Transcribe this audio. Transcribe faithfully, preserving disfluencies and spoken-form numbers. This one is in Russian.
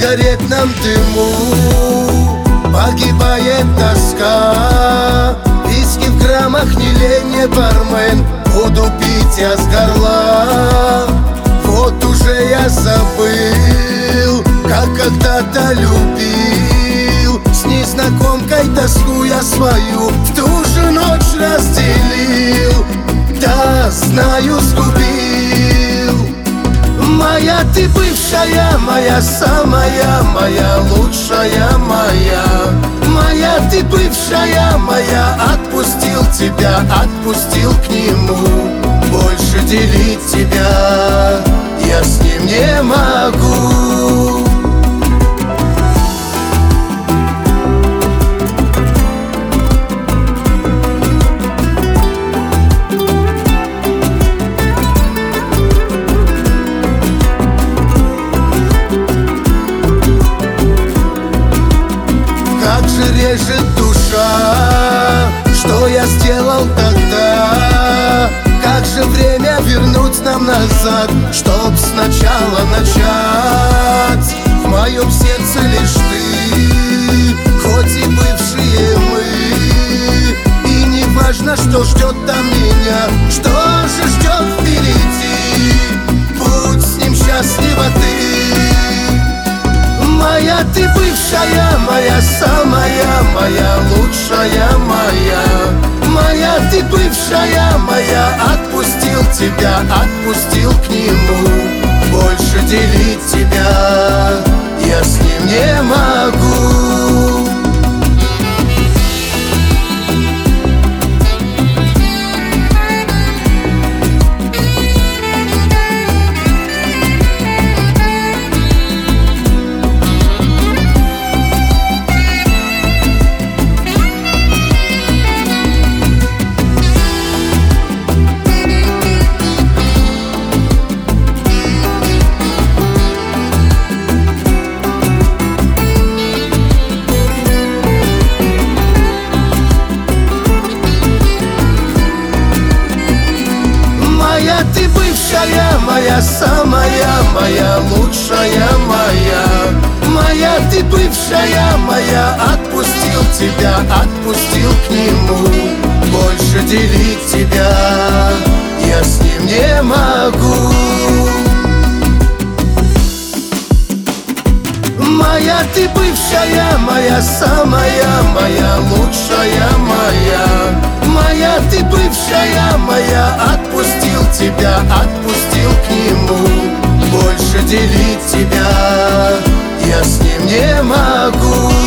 сигаретном дыму погибает тоска. Виски в граммах не лень, бармен, воду пить я с горла. Вот уже я забыл, как когда-то любил. С незнакомкой тоску я свою в ту же ночь разделил. Да, знаю, сгубил. Моя ты бывшая, моя самая, моя лучшая, моя. Моя ты бывшая, моя, отпустил тебя, отпустил к нему. Больше делить тебя я с ним не могу. Режет душа, что я сделал тогда? Как же время вернуть нам назад, чтоб сначала начать? В моем сердце лишь ты, хоть и бывшие мы. И не важно, что ждет там меня, что же ждет впереди. Будь с ним счастлива ты. Моя ты бывшая, моя самая, моя лучшая, моя. Моя ты бывшая, моя, отпустил тебя, отпустил к нему. Больше делить тебя я с ним не могу. Моя ты бывшая, моя самая, моя лучшая, моя. Моя ты бывшая, моя, отпустил тебя, отпустил к нему. Больше делить тебя я с ним не могу. Моя ты бывшая, моя самая, моя лучшая, моя. Моя ты бывшая, моя, отпустил тебя, отпустил к нему. Больше делить тебя я с ним не могу.